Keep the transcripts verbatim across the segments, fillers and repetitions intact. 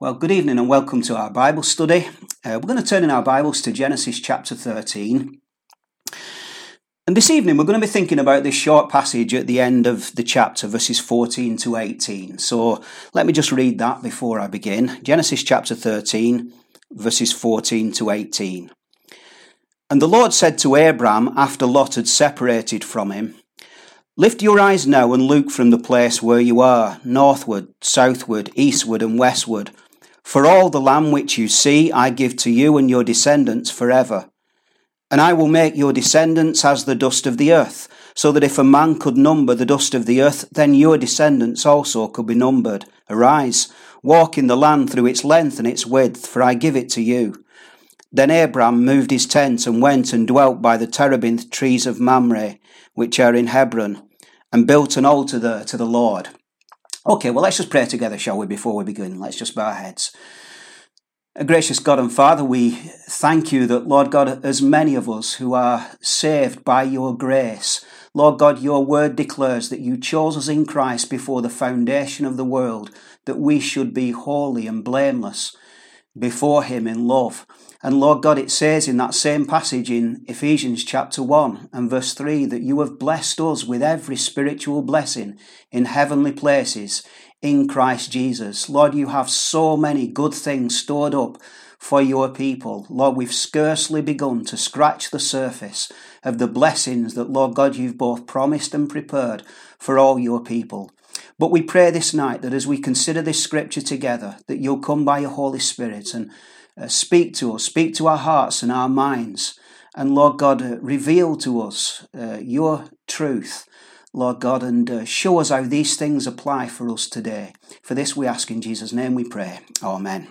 Well, good evening and welcome to our Bible study. Uh, we're going to turn in our Bibles to Genesis chapter thirteen. And this evening we're going to be thinking about this short passage at the end of the chapter, verses fourteen to eighteen. So let me just read that before I begin. Genesis chapter thirteen, verses fourteen to eighteen. And the Lord said to Abram, after Lot had separated from him, "Lift your eyes now and look from the place where you are, northward, southward, eastward and westward. For all the land which you see I give to you and your descendants forever. And I will make your descendants as the dust of the earth, so that if a man could number the dust of the earth, then your descendants also could be numbered. Arise, walk in the land through its length and its width, for I give it to you." Then Abram moved his tent and went and dwelt by the terebinth trees of Mamre, which are in Hebron, and built an altar there to the Lord. Okay, well, let's just pray together, shall we, before we begin? Let's just bow our heads. A gracious God and Father, we thank you that, Lord God, as many of us who are saved by your grace, Lord God, your word declares that you chose us in Christ before the foundation of the world, that we should be holy and blameless before him in love. And Lord God, it says in that same passage in Ephesians chapter one and verse three that you have blessed us with every spiritual blessing in heavenly places in Christ Jesus. Lord, you have so many good things stored up for your people. Lord, we've scarcely begun to scratch the surface of the blessings that, Lord God, you've both promised and prepared for all your people. But we pray this night that as we consider this scripture together, that you'll come by your Holy Spirit and Uh, speak to us, speak to our hearts and our minds. And Lord God, uh, reveal to us uh, your truth, Lord God, and uh, show us how these things apply for us today. For this we ask in Jesus' name we pray. Amen.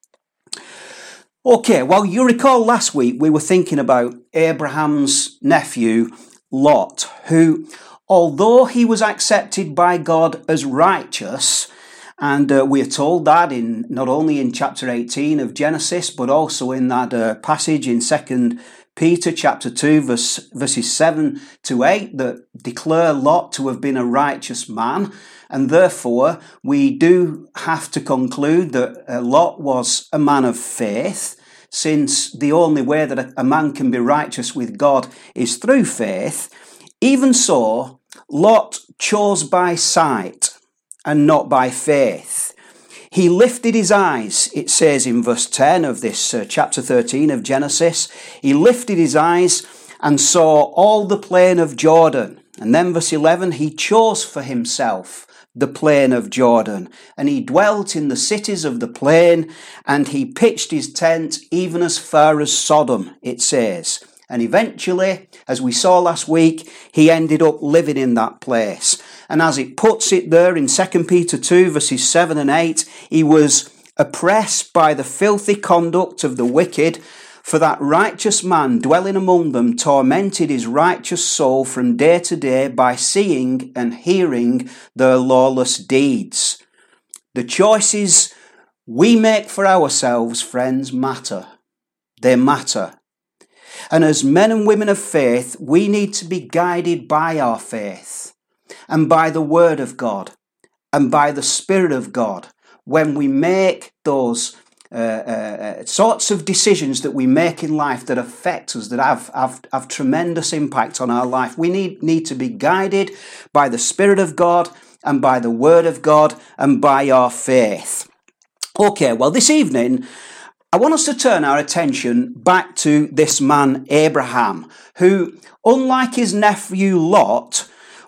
Okay, well, you recall last week we were thinking about Abraham's nephew, Lot, who, although he was accepted by God as righteous, and uh, we are told that in not only in chapter eighteen of Genesis, but also in that uh, passage in Second Peter chapter two, verse, verses seven to eight, that declare Lot to have been a righteous man. And therefore, we do have to conclude that uh, Lot was a man of faith, since the only way that a, a man can be righteous with God is through faith. Even so, Lot chose by sight and not by faith. He lifted his eyes, it says in verse ten of this uh, chapter thirteen of Genesis. He lifted his eyes and saw all the plain of Jordan. And then verse eleven, he chose for himself the plain of Jordan, and he dwelt in the cities of the plain, and he pitched his tent even as far as Sodom, it says. And eventually, as we saw last week, he ended up living in that place. And as it puts it there in Second Peter two, verses seven and eight, he was oppressed by the filthy conduct of the wicked, for that righteous man dwelling among them tormented his righteous soul from day to day by seeing and hearing their lawless deeds. The choices we make for ourselves, friends, matter. They matter. And as men and women of faith, we need to be guided by our faith and by the Word of God and by the Spirit of God when we make those uh, uh, sorts of decisions that we make in life that affect us, that have, have, have tremendous impact on our life. We need, need to be guided by the Spirit of God and by the Word of God and by our faith. Okay, well, this evening, I want us to turn our attention back to this man, Abraham, who, unlike his nephew Lot,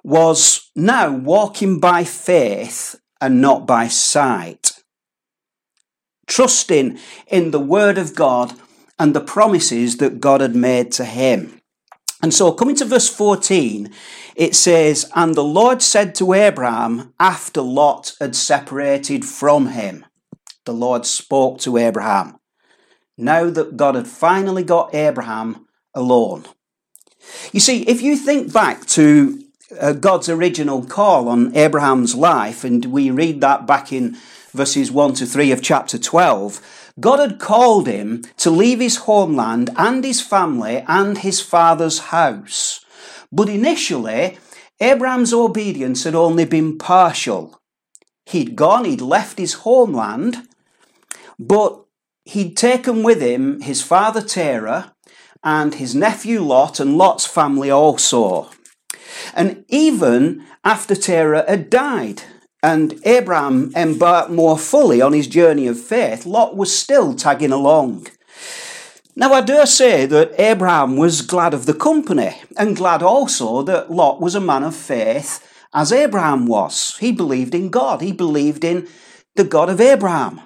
was now walking by faith and not by sight, trusting in the word of God and the promises that God had made to him. And so coming to verse fourteen, it says, "And the Lord said to Abraham after Lot had separated from him." The Lord spoke to Abraham, now that God had finally got Abraham alone. You see, if you think back to uh, God's original call on Abraham's life, and we read that back in verses one to three of chapter twelve, God had called him to leave his homeland and his family and his father's house. But initially, Abraham's obedience had only been partial. He'd gone, he'd left his homeland, but he'd taken with him his father Terah and his nephew Lot and Lot's family also. And even after Terah had died and Abraham embarked more fully on his journey of faith, Lot was still tagging along. Now, I dare say that Abraham was glad of the company and glad also that Lot was a man of faith as Abraham was. He believed in God. He believed in the God of Abraham.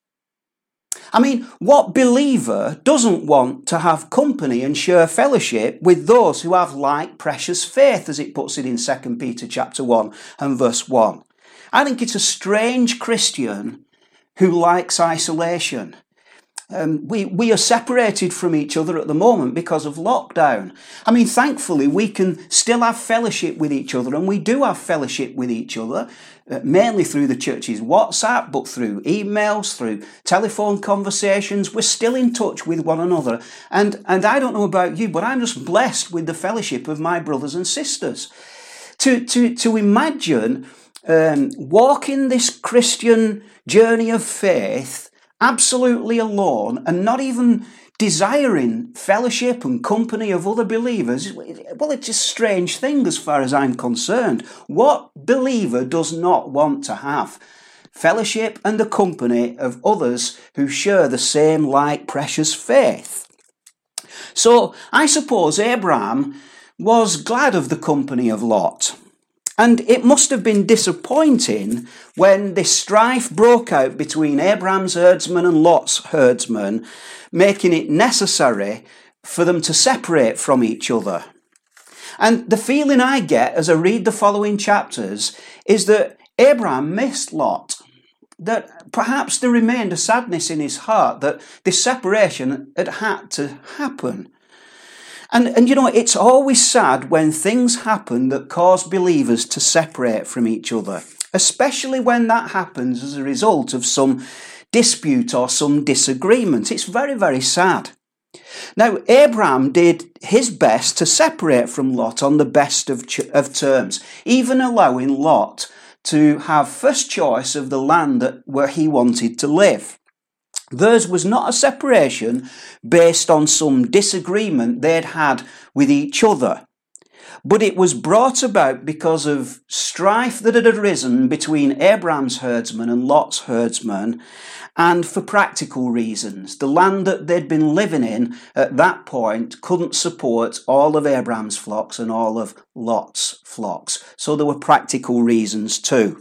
I mean, what believer doesn't want to have company and share fellowship with those who have like precious faith, as it puts it in Second Peter chapter one and verse one? I think it's a strange Christian who likes isolation. Um, we, we are separated from each other at the moment because of lockdown. I mean, thankfully, we can still have fellowship with each other, and we do have fellowship with each other, uh, mainly through the church's WhatsApp, but through emails, through telephone conversations. We're still in touch with one another. And, and I don't know about you, but I'm just blessed with the fellowship of my brothers and sisters. To, to, to imagine um, walking this Christian journey of faith absolutely alone and not even desiring fellowship and company of other believers, well, it's a strange thing as far as I'm concerned. What believer does not want to have fellowship and the company of others who share the same like precious faith? So I suppose Abraham was glad of the company of Lot. And it must have been disappointing when this strife broke out between Abraham's herdsmen and Lot's herdsmen, making it necessary for them to separate from each other. And the feeling I get as I read the following chapters is that Abraham missed Lot, that perhaps there remained a sadness in his heart that this separation had had to happen. And, and you know, it's always sad when things happen that cause believers to separate from each other, especially when that happens as a result of some dispute or some disagreement. It's very, very sad. Now, Abraham did his best to separate from Lot on the best of, ch- of terms, even allowing Lot to have first choice of the land that, where he wanted to live. Theirs was not a separation based on some disagreement they'd had with each other, but it was brought about because of strife that had arisen between Abraham's herdsmen and Lot's herdsmen, and for practical reasons. The land that they'd been living in at that point couldn't support all of Abraham's flocks and all of Lot's flocks, so there were practical reasons too.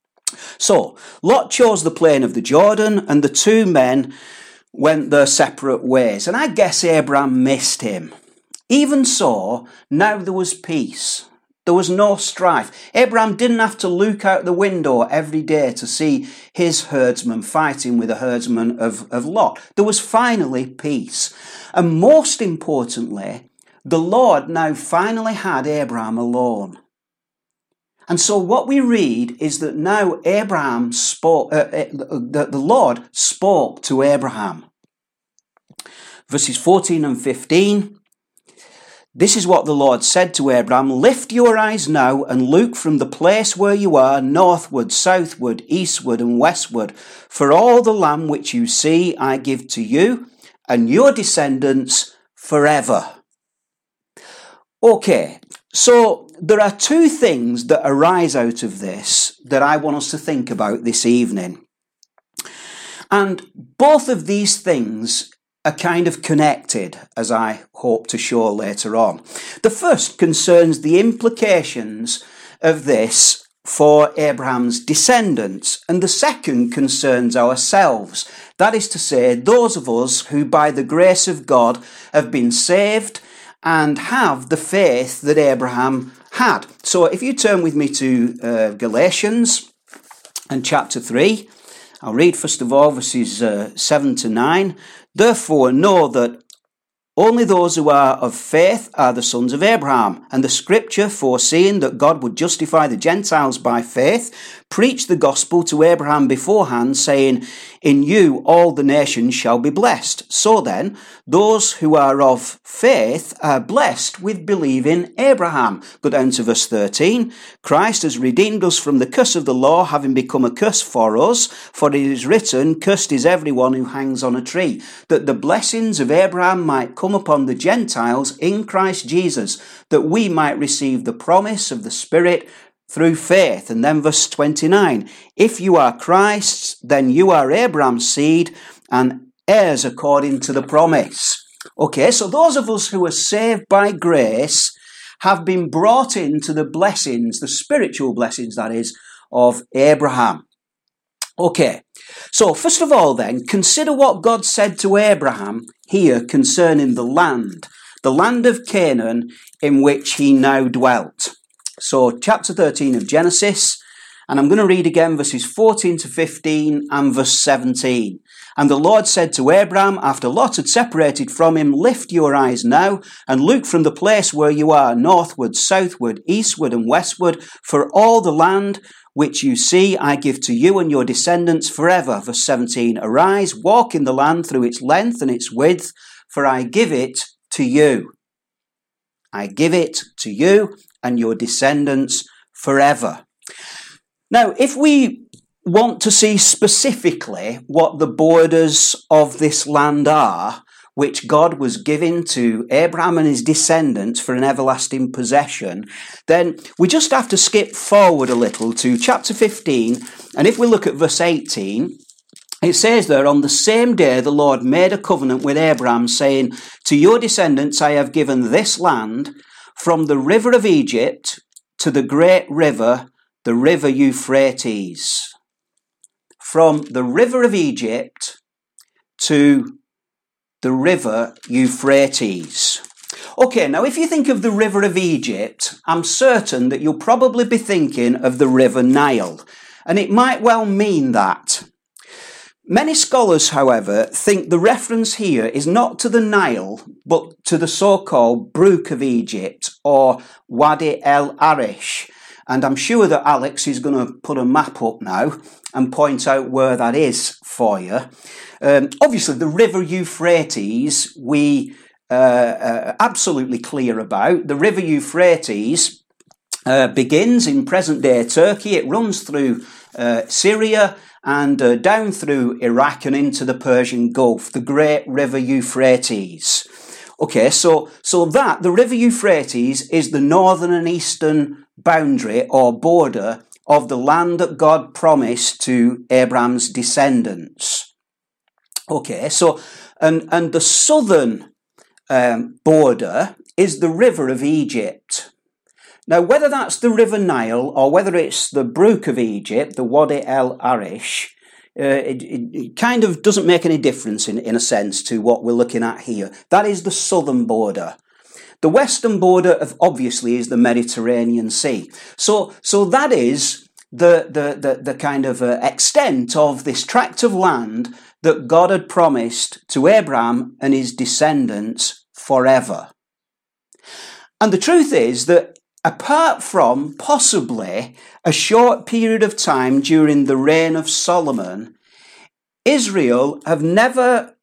So, Lot chose the plain of the Jordan, and the two men went their separate ways. And I guess Abraham missed him. Even so, now there was peace. There was no strife. Abraham didn't have to look out the window every day to see his herdsman fighting with a herdsman of, of Lot. There was finally peace. And most importantly, the Lord now finally had Abraham alone. And so what we read is that now Abraham spoke, uh, uh, the, the Lord spoke to Abraham. Verses fourteen and fifteen. This is what the Lord said to Abraham: lift your eyes now and look from the place where you are northward, southward, eastward and westward. For all the land which you see I give to you and your descendants forever. Okay, so there are two things that arise out of this that I want us to think about this evening. And both of these things are kind of connected, as I hope to show later on. The first concerns the implications of this for Abraham's descendants, and the second concerns ourselves. That is to say, those of us who by the grace of God have been saved and have the faith that Abraham had. So if you turn with me to uh, Galatians and chapter three, I'll read first of all verses uh, seven to nine. Therefore know that Only those who are of faith are the sons of Abraham. And the scripture, foreseeing that God would justify the Gentiles by faith, preached the gospel to Abraham beforehand, saying, in you all the nations shall be blessed. So then, those who are of faith are blessed with believing Abraham. Go down to verse thirteen. Christ has redeemed us from the curse of the law, having become a curse for us. For it is written, cursed is everyone who hangs on a tree, that the blessings of Abraham might come upon the Gentiles in Christ Jesus, that we might receive the promise of the Spirit through faith. And then verse twenty-nine, if you are Christ's, then you are Abraham's seed and heirs according to the promise. Okay, so those of us who are saved by grace have been brought into the blessings, the spiritual blessings, that is, of Abraham. Okay, so first of all then, consider what God said to Abraham here concerning the land, the land of Canaan in which he now dwelt. So chapter thirteen of Genesis, and I'm going to read again verses fourteen to fifteen and verse seventeen. And the Lord said to Abraham, after Lot had separated from him, lift your eyes now and look from the place where you are, northward, southward, eastward and westward, for all the land which you see I give to you and your descendants forever. Verse seventeen, arise, walk in the land through its length and its width, for I give it to you. I give it to you and your descendants forever. Now, if we want to see specifically what the borders of this land are, which God was giving to Abraham and his descendants for an everlasting possession, then we just have to skip forward a little to chapter fifteen. And if we look at verse eighteen, it says there, on the same day the Lord made a covenant with Abraham, saying, to your descendants I have given this land, from the river of Egypt to the great river, the river Euphrates. From the river of Egypt to the river Euphrates. Okay, now if you think of the river of Egypt, I'm certain that you'll probably be thinking of the river Nile, and it might well mean that. Many scholars, however, think the reference here is not to the Nile, but to the so-called Brook of Egypt, or Wadi el Arish. And I'm sure that Alex is going to put a map up now and point out where that is for you. Um, obviously, the river Euphrates, we uh, uh, absolutely clear about. The river Euphrates uh, begins in present-day Turkey. It runs through uh, Syria and uh, down through Iraq and into the Persian Gulf, the great river Euphrates. Okay, so, so that, the river Euphrates, is the northern and eastern boundary or border of the land that God promised to Abraham's descendants. Okay, so, and, and the southern um, border is the river of Egypt. Now, whether that's the River Nile or whether it's the Brook of Egypt, the Wadi el Arish, uh, it, it, it kind of doesn't make any difference in, in a sense to what we're looking at here. That is the southern border. The western border, of, obviously, is the Mediterranean Sea. So, so that is the, the, the, the kind of uh, extent of this tract of land that God had promised to Abraham and his descendants forever. And the truth is that apart from possibly a short period of time during the reign of Solomon, Israel have never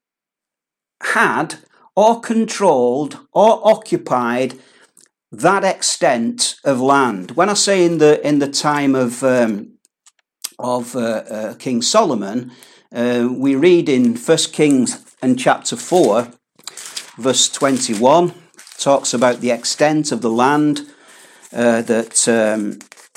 had or controlled or occupied that extent of land. When I say in the in the time of um, of uh, uh, King Solomon, uh, we read in First Kings and chapter four, verse twenty-one, talks about the extent of the land Uh, that um,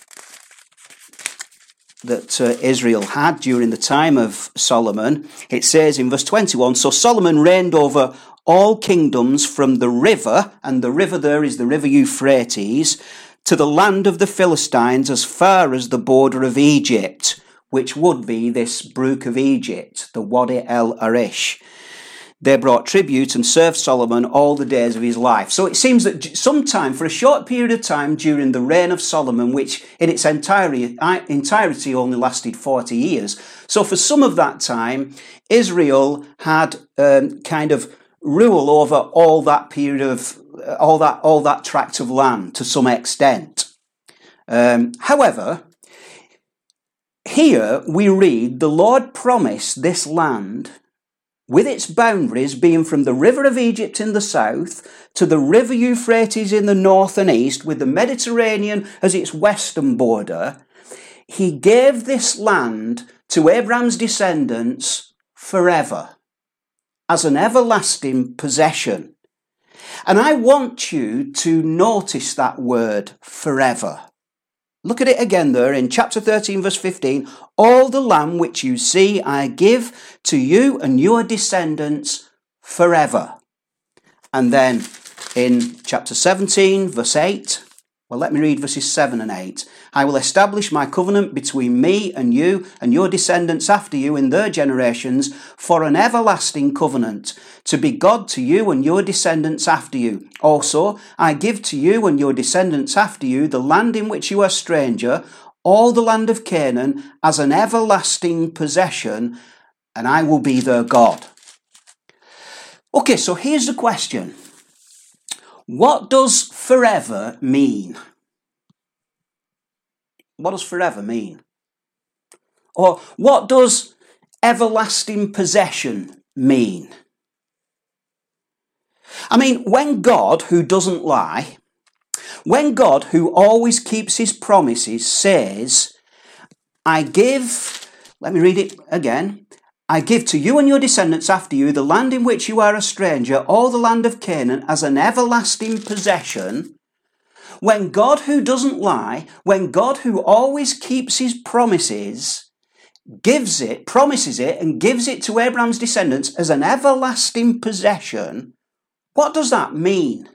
that uh, Israel had during the time of Solomon. It says in verse twenty-one, so Solomon reigned over all kingdoms from the river, and the river there is the river Euphrates, to the land of the Philistines as far as the border of Egypt, which would be this Brook of Egypt, the Wadi el Arish. They brought tribute and served Solomon all the days of his life. So it seems that sometime, for a short period of time during the reign of Solomon, which in its entirety, entirety only lasted forty years. So for some of that time, Israel had um, kind of rule over all that period of, all that, all that tract of land to some extent. Um, however, here we read the Lord promised this land with its boundaries being from the river of Egypt in the south to the river Euphrates in the north and east, with the Mediterranean as its western border. He gave this land to Abraham's descendants forever, as an everlasting possession. And I want you to notice that word forever. Look at it again there in chapter thirteen, verse fifteen. All the land which you see I give to you and your descendants forever. And then in chapter seventeen, verse eight, well, let me read verses seven and eight. I will establish my covenant between me and you and your descendants after you in their generations for an everlasting covenant, to be God to you and your descendants after you. Also, I give to you and your descendants after you the land in which you are stranger, all the land of Canaan, as an everlasting possession, and I will be their God. Okay, so here's the question. What does forever mean? What does forever mean? Or what does everlasting possession mean? I mean, when God, who doesn't lie, when God, who always keeps his promises, says, I give, let me read it again, I give to you and your descendants after you the land in which you are a stranger, all the land of Canaan, as an everlasting possession. When God, who doesn't lie, when God, who always keeps his promises, gives it, promises it, and gives it to Abraham's descendants as an everlasting possession, what does that mean?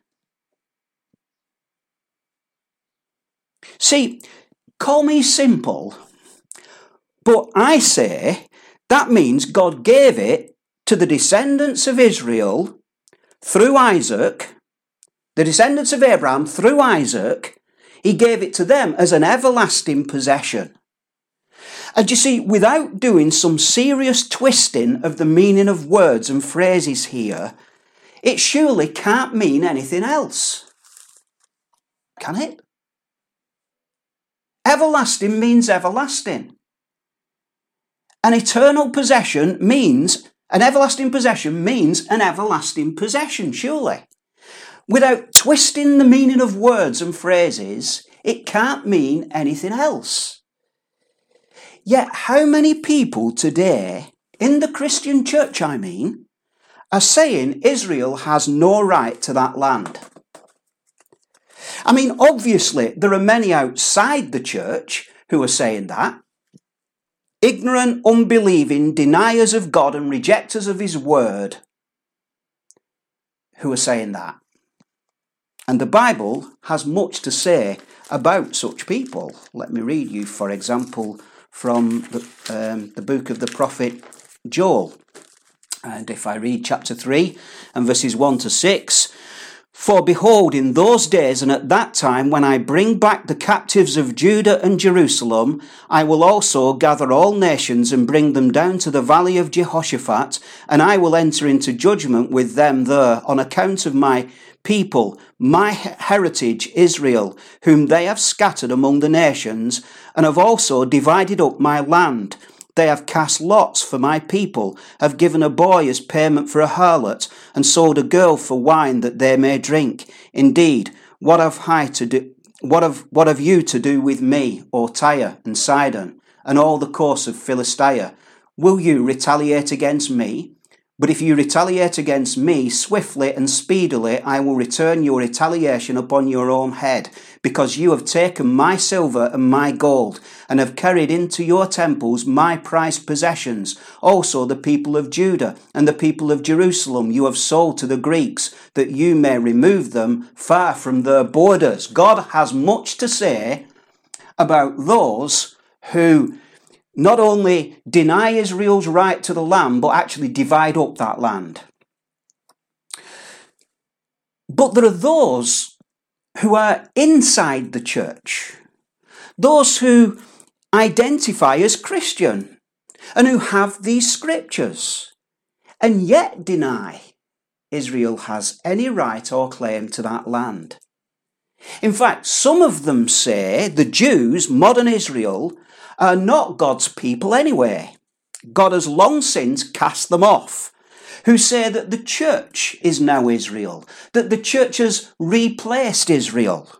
See, call me simple, but I say that means God gave it to the descendants of Israel through Isaac, the descendants of Abraham through Isaac. He gave it to them as an everlasting possession. And you see, without doing some serious twisting of the meaning of words and phrases here, it surely can't mean anything else. Can it? Everlasting means everlasting. An eternal possession means, an everlasting possession means an everlasting possession, surely. Without twisting the meaning of words and phrases, it can't mean anything else. Yet how many people today, in the Christian church I mean, are saying Israel has no right to that land? I mean, obviously, there are many outside the church who are saying that. Ignorant, unbelieving, deniers of God and rejectors of his word who are saying that. And the Bible has much to say about such people. Let me read you, for example, from the, um, the book of the prophet Joel. And if I read chapter three and verses one to six, for behold, in those days and at that time, when I bring back the captives of Judah and Jerusalem, I will also gather all nations and bring them down to the valley of Jehoshaphat, and I will enter into judgment with them there on account of my people, my heritage Israel, whom they have scattered among the nations, and have also divided up my land. They have cast lots for my people, have given a boy as payment for a harlot, and sold a girl for wine that they may drink. Indeed, what have I to do? What have what have you to do with me, O Tyre and Sidon, and all the course of Philistia? Will you retaliate against me? But if you retaliate against me swiftly and speedily, I will return your retaliation upon your own head, because you have taken my silver and my gold, and have carried into your temples my prized possessions. Also the people of Judah and the people of Jerusalem you have sold to the Greeks, that you may remove them far from their borders. God has much to say about those who not only deny Israel's right to the land, but actually divide up that land. But there are those who are inside the church, those who identify as Christian and who have these scriptures and yet deny Israel has any right or claim to that land. In fact, some of them say the Jews, modern Israel, are not God's people anyway. God has long since cast them off, who say that the church is now Israel, that the church has replaced Israel.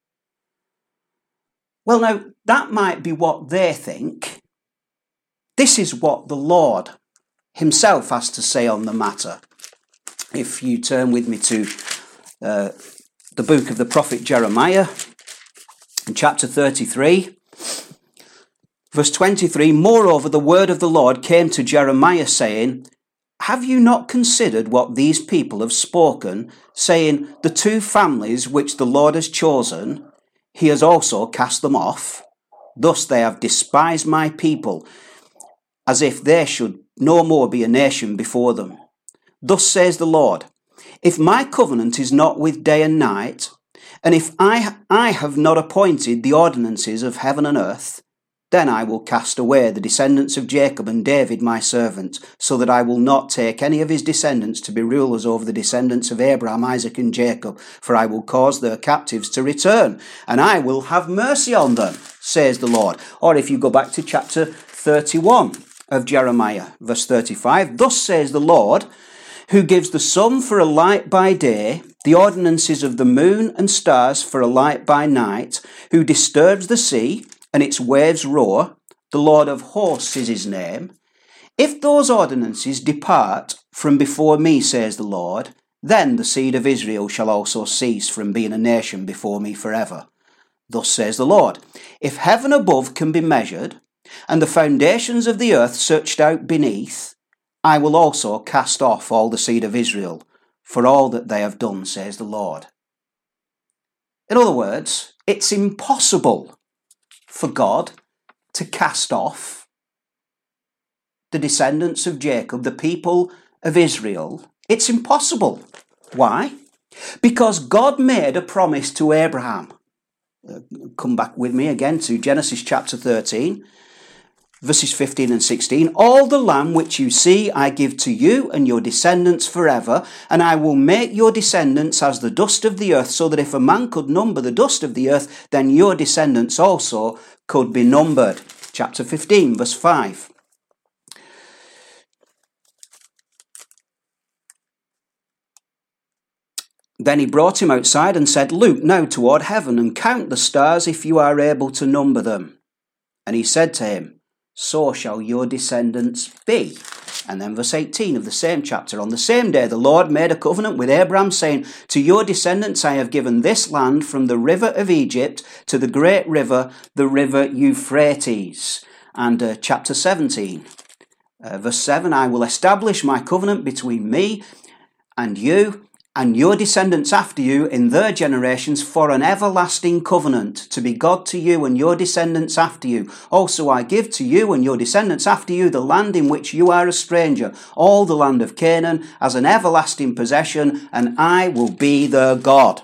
Well, now, that might be what they think. This is what the Lord himself has to say on the matter. If you turn with me to uh, the book of the prophet Jeremiah, in chapter thirty-three, verse twenty-three, moreover, the word of the Lord came to Jeremiah, saying, have you not considered what these people have spoken, saying, the two families which the Lord has chosen, he has also cast them off? Thus they have despised my people, as if there should no more be a nation before them. Thus says the Lord, if my covenant is not with day and night, and if I, I have not appointed the ordinances of heaven and earth, then I will cast away the descendants of Jacob and David my servant, so that I will not take any of his descendants to be rulers over the descendants of Abraham, Isaac and Jacob, for I will cause their captives to return, and I will have mercy on them, says the Lord. Or if you go back to chapter thirty-one of Jeremiah, verse thirty-five, thus says the Lord, who gives the sun for a light by day, the ordinances of the moon and stars for a light by night, who disturbs the sea, and its waves roar, the Lord of hosts is his name. If those ordinances depart from before me, says the Lord, then the seed of Israel shall also cease from being a nation before me forever. Thus says the Lord, if heaven above can be measured, and the foundations of the earth searched out beneath, I will also cast off all the seed of Israel, for all that they have done, says the Lord. In other words, it's impossible for God to cast off the descendants of Jacob, the people of Israel. It's impossible. Why? Because God made a promise to Abraham. Uh, come back with me again to Genesis chapter thirteen, verses fifteen and sixteen. All the land which you see I give to you and your descendants forever, and I will make your descendants as the dust of the earth, so that if a man could number the dust of the earth, then your descendants also could be numbered. Chapter fifteen, verse five. Then he brought him outside and said, look now toward heaven and count the stars if you are able to number them. And he said to him, so shall your descendants be. And then verse eighteen of the same chapter, on the same day the Lord made a covenant with Abraham, saying, to your descendants I have given this land from the river of Egypt to the great river, the river Euphrates. And uh, chapter seventeen, uh, verse seven, I will establish my covenant between me and you, and your descendants after you in their generations for an everlasting covenant, to be God to you and your descendants after you. Also I give to you and your descendants after you the land in which you are a stranger, all the land of Canaan, as an everlasting possession, and I will be their God.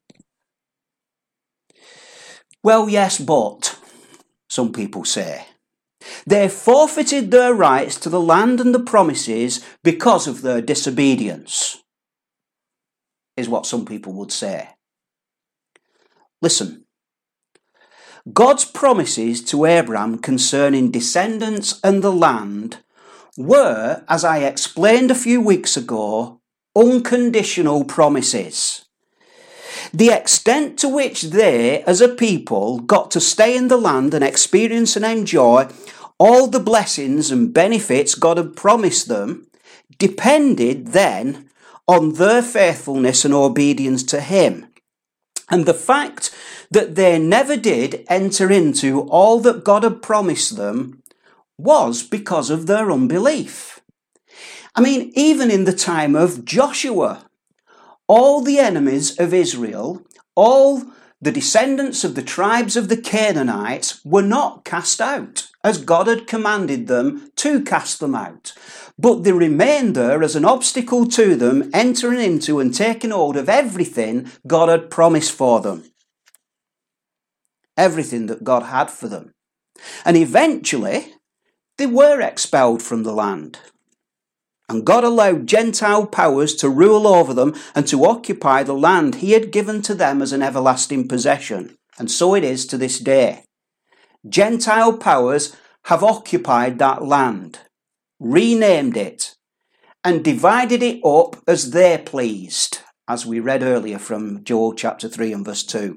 Well, yes, but, some people say, they forfeited their rights to the land and the promises because of their disobedience, is what some people would say. Listen, God's promises to Abraham concerning descendants and the land were, as I explained a few weeks ago, unconditional promises. The extent to which they, as a people, got to stay in the land and experience and enjoy all the blessings and benefits God had promised them depended then on their faithfulness and obedience to him. And the fact that they never did enter into all that God had promised them was because of their unbelief. I mean, even in the time of Joshua, all the enemies of Israel, all the descendants of the tribes of the Canaanites were not cast out, as God had commanded them to cast them out. But they remained there as an obstacle to them entering into and taking hold of everything God had promised for them. Everything that God had for them. And eventually, they were expelled from the land. And God allowed Gentile powers to rule over them and to occupy the land he had given to them as an everlasting possession. And so it is to this day. Gentile powers have occupied that land, renamed it, and divided it up as they pleased, as we read earlier from Joel chapter three and verse two.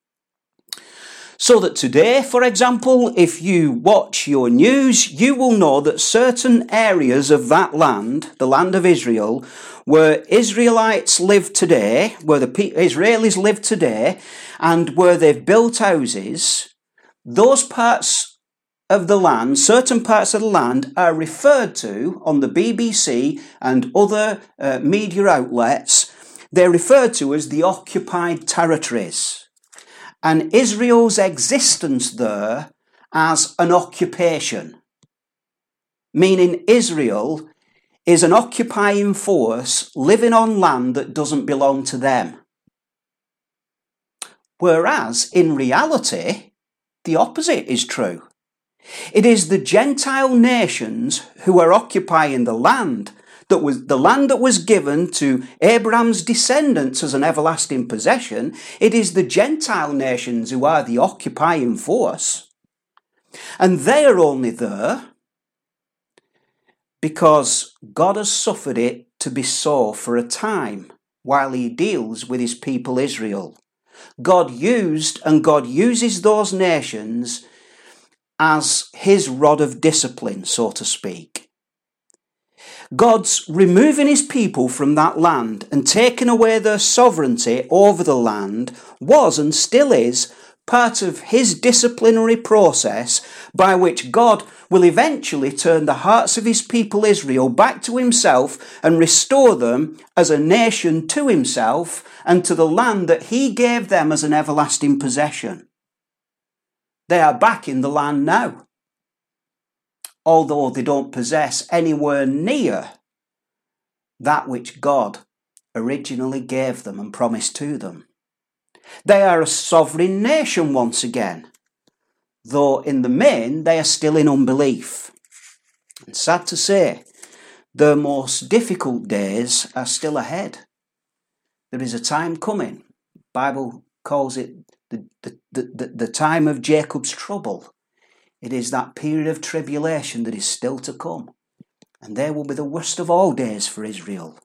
So that today, for example, if you watch your news, you will know that certain areas of that land, the land of Israel, where Israelites live today, where the Israelis live today, and where they've built houses, those parts of the land, certain parts of the land, are referred to on the B B C and other uh, media outlets. They're referred to as the occupied territories. And Israel's existence there as an occupation, meaning Israel is an occupying force living on land that doesn't belong to them. Whereas, in reality, the opposite is true. It is the Gentile nations who are occupying the land that was the land that was given to Abraham's descendants as an everlasting possession. It is the Gentile nations who are the occupying force. And they are only there because God has suffered it to be so for a time while he deals with his people Israel. God used and God uses those nations as his rod of discipline, so to speak. God's removing his people from that land and taking away their sovereignty over the land was and still is part of his disciplinary process by which God will eventually turn the hearts of his people Israel back to himself and restore them as a nation to himself and to the land that he gave them as an everlasting possession. They are back in the land now, although they don't possess anywhere near that which God originally gave them and promised to them. They are a sovereign nation once again, though in the main they are still in unbelief. And sad to say, their most difficult days are still ahead. There is a time coming. The Bible calls it the, the, the, the time of Jacob's trouble. It is that period of tribulation that is still to come. And there will be the worst of all days for Israel.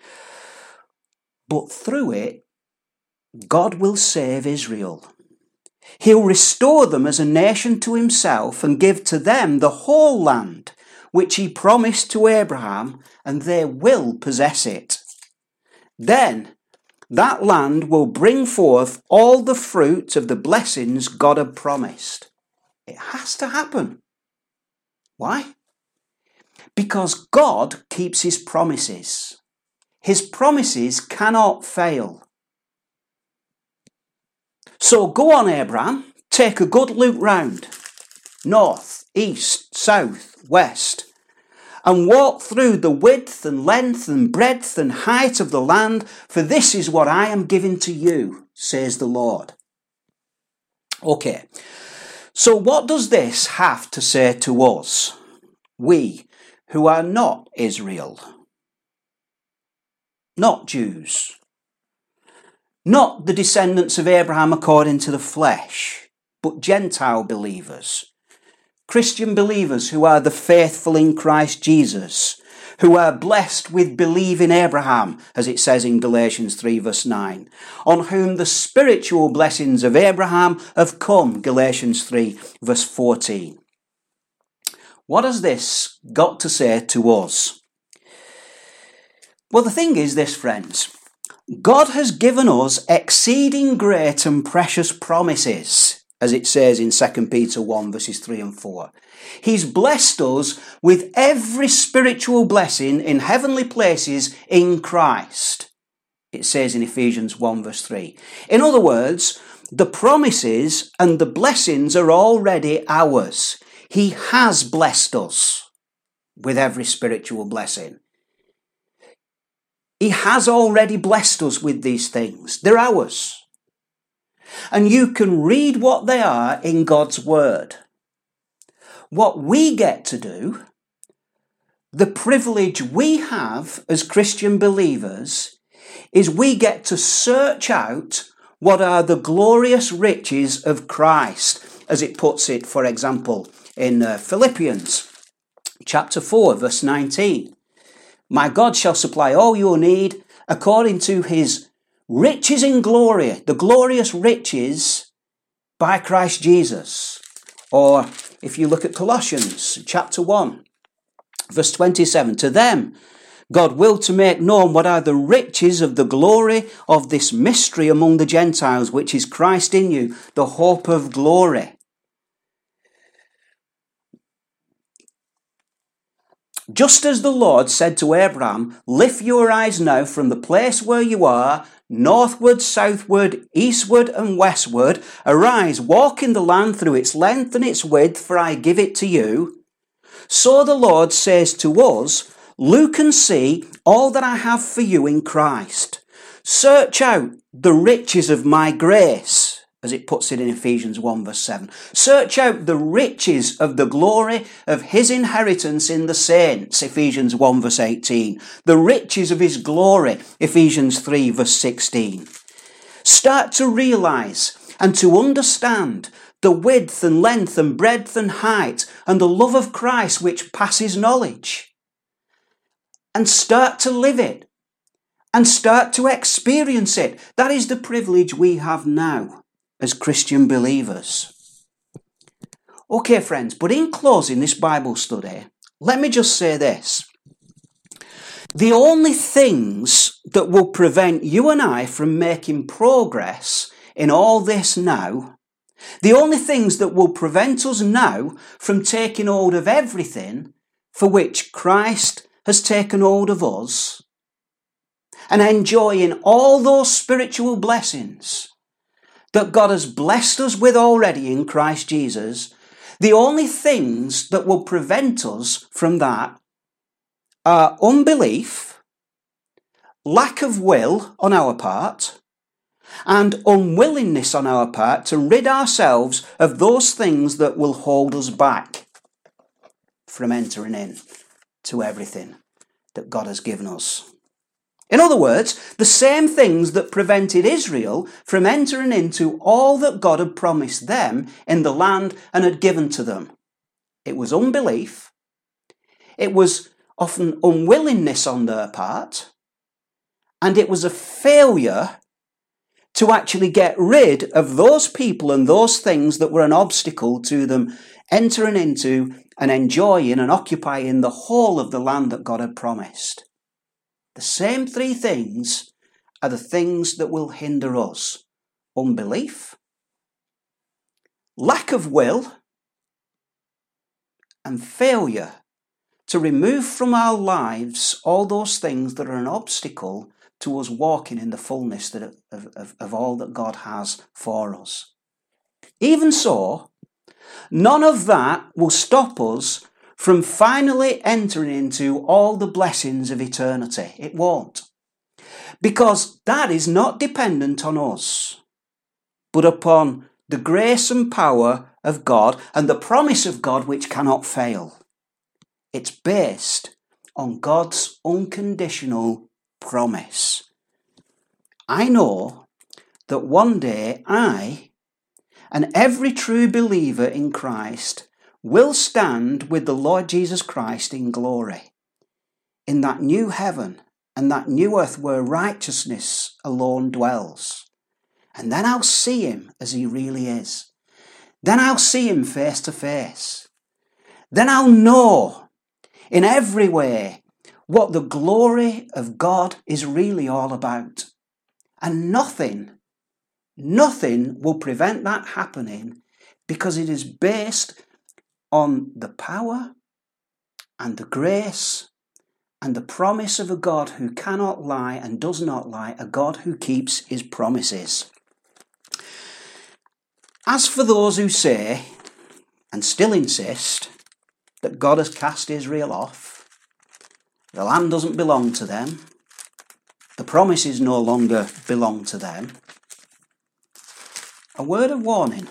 But through it, God will save Israel. He'll restore them as a nation to himself and give to them the whole land, which he promised to Abraham, and they will possess it. Then that land will bring forth all the fruit of the blessings God had promised. It has to happen. Why? Because God keeps his promises. His promises cannot fail. So go on, Abraham, take a good look round, north, east, south, west, and walk through the width and length and breadth and height of the land, for this is what I am giving to you, says the Lord. Okay, so what does this have to say to us, we who are not Israel, not Jews, not the descendants of Abraham according to the flesh, but Gentile believers, Christian believers who are the faithful in Christ Jesus, who are blessed with believing Abraham, as it says in Galatians three verse nine, on whom the spiritual blessings of Abraham have come, Galatians three verse fourteen. What has this got to say to us? Well, the thing is this, friends. God has given us exceeding great and precious promises, as it says in Second Peter one verses three and four. He's blessed us with every spiritual blessing in heavenly places in Christ. It says in Ephesians one verse three. In other words, the promises and the blessings are already ours. He has blessed us with every spiritual blessing. He has already blessed us with these things. They're ours. And you can read what they are in God's Word. What we get to do, the privilege we have as Christian believers is we get to search out what are the glorious riches of Christ, as it puts it, for example, in uh, Philippians chapter four, verse nineteen. My God shall supply all your need according to his riches in glory, the glorious riches by Christ Jesus. Or if you look at Colossians chapter one, verse twenty-seven, to them God willed to make known what are the riches of the glory of this mystery among the Gentiles, which is Christ in you, the hope of glory. Just as the Lord said to Abraham, lift your eyes now from the place where you are, northward, southward, eastward and westward. Arise, walk in the land through its length and its width, for I give it to you. So the Lord says to us, look and see all that I have for you in Christ. Search out the riches of my grace, as it puts it in Ephesians one verse seven. Search out the riches of the glory of his inheritance in the saints, Ephesians one verse eighteen. The riches of his glory, Ephesians three verse sixteen. Start to realise and to understand the width and length and breadth and height and the love of Christ which passes knowledge. And start to live it. And start to experience it. That is the privilege we have now as Christian believers. Okay, friends, but in closing this Bible study, let me just say this. The only things that will prevent you and I from making progress in all this now, the only things that will prevent us now from taking hold of everything for which Christ has taken hold of us and enjoying all those spiritual blessings that God has blessed us with already in Christ Jesus, the only things that will prevent us from that are unbelief, lack of will on our part, and unwillingness on our part to rid ourselves of those things that will hold us back from entering in to everything that God has given us. In other words, the same things that prevented Israel from entering into all that God had promised them in the land and had given to them. It was unbelief. It was often unwillingness on their part. And it was a failure to actually get rid of those people and those things that were an obstacle to them entering into and enjoying and occupying the whole of the land that God had promised. The same three things are the things that will hinder us. Unbelief, lack of will, and failure to remove from our lives all those things that are an obstacle to us walking in the fullness that of, of, of all that God has for us. Even so, none of that will stop us from finally entering into all the blessings of eternity. It won't. Because that is not dependent on us, but upon the grace and power of God and the promise of God which cannot fail. It's based on God's unconditional promise. I know that one day I and every true believer in Christ will stand with the Lord Jesus Christ in glory, in that new heaven and that new earth where righteousness alone dwells. And then I'll see him as he really is. Then I'll see him face to face. Then I'll know in every way what the glory of God is really all about. And nothing, nothing will prevent that happening because it is based on the power and the grace and the promise of a God who cannot lie and does not lie, a God who keeps his promises. As for those who say, and still insist, that God has cast Israel off, the land doesn't belong to them, the promises no longer belong to them, a word of warning.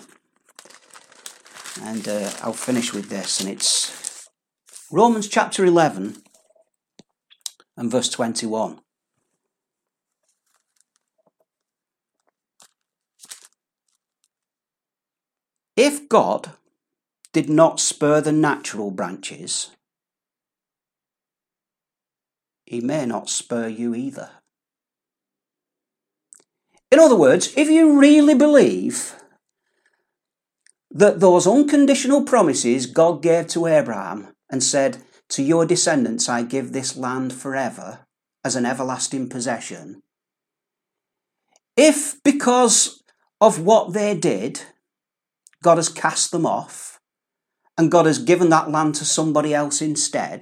And uh, I'll finish with this, and it's Romans chapter eleven and verse twenty-one. If God did not spur the natural branches, he may not spur you either. In other words, if you really believe that those unconditional promises God gave to Abraham and said, to your descendants I give this land forever as an everlasting possession, if because of what they did, God has cast them off and God has given that land to somebody else instead,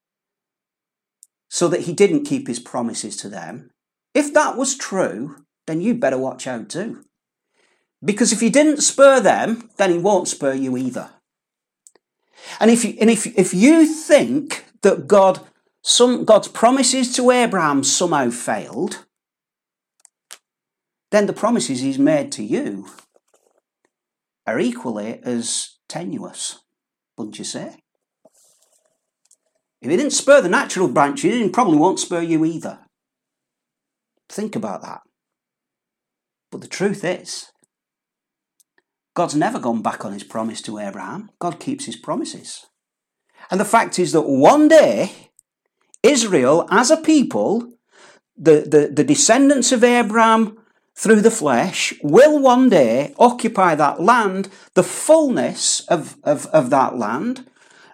so that he didn't keep his promises to them, if that was true, then you better watch out too. Because if he didn't spur them, then he won't spur you either. And if you, and if, if you think that God, some, God's promises to Abraham somehow failed, then the promises he's made to you are equally as tenuous, wouldn't you say? If he didn't spur the natural branches, he probably won't spur you either. Think about that. But the truth is, God's never gone back on his promise to Abraham. God keeps his promises. And the fact is that one day, Israel as a people, the, the, the descendants of Abraham through the flesh, will one day occupy that land, the fullness of, of, of that land,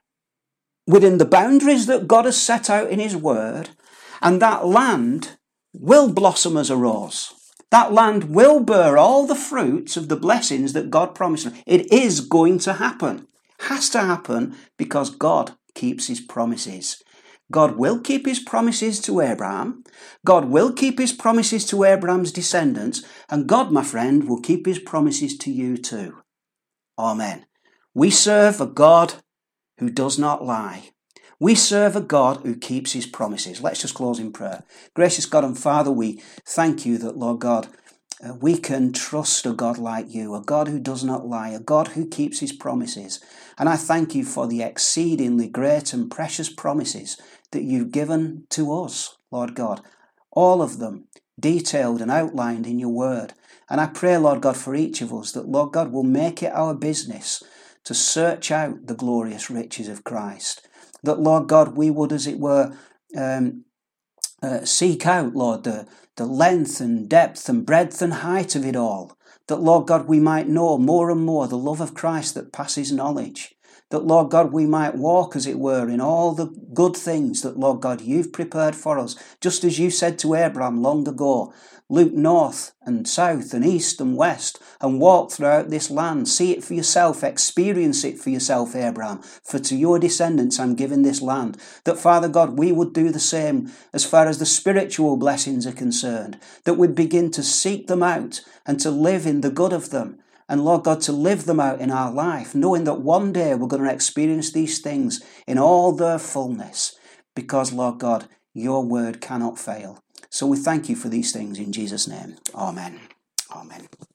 within the boundaries that God has set out in his word, and that land will blossom as a rose. That land will bear all the fruits of the blessings that God promised. It is going to happen. Has to happen because God keeps his promises. God will keep his promises to Abraham. God will keep his promises to Abraham's descendants. And God, my friend, will keep his promises to you too. Amen. We serve a God who does not lie. We serve a God who keeps his promises. Let's just close in prayer. Gracious God and Father, we thank you that, Lord God, uh, we can trust a God like you, a God who does not lie, a God who keeps his promises. And I thank you for the exceedingly great and precious promises that you've given to us, Lord God. All of them detailed and outlined in your word. And I pray, Lord God, for each of us that, Lord God, will make it our business to search out the glorious riches of Christ. That, Lord God, we would, as it were, um, uh, seek out, Lord, the, the length and depth and breadth and height of it all. That, Lord God, we might know more and more the love of Christ that passes knowledge. That, Lord God, we might walk, as it were, in all the good things that, Lord God, you've prepared for us. Just as you said to Abraham long ago, look north and south and east and west and walk throughout this land. See it for yourself. Experience it for yourself, Abraham. For to your descendants I'm giving this land. That, Father God, we would do the same as far as the spiritual blessings are concerned. That we'd begin to seek them out and to live in the good of them. And, Lord God, to live them out in our life, knowing that one day we're going to experience these things in all their fullness. Because, Lord God, your word cannot fail. So we thank you for these things in Jesus' name. Amen. Amen.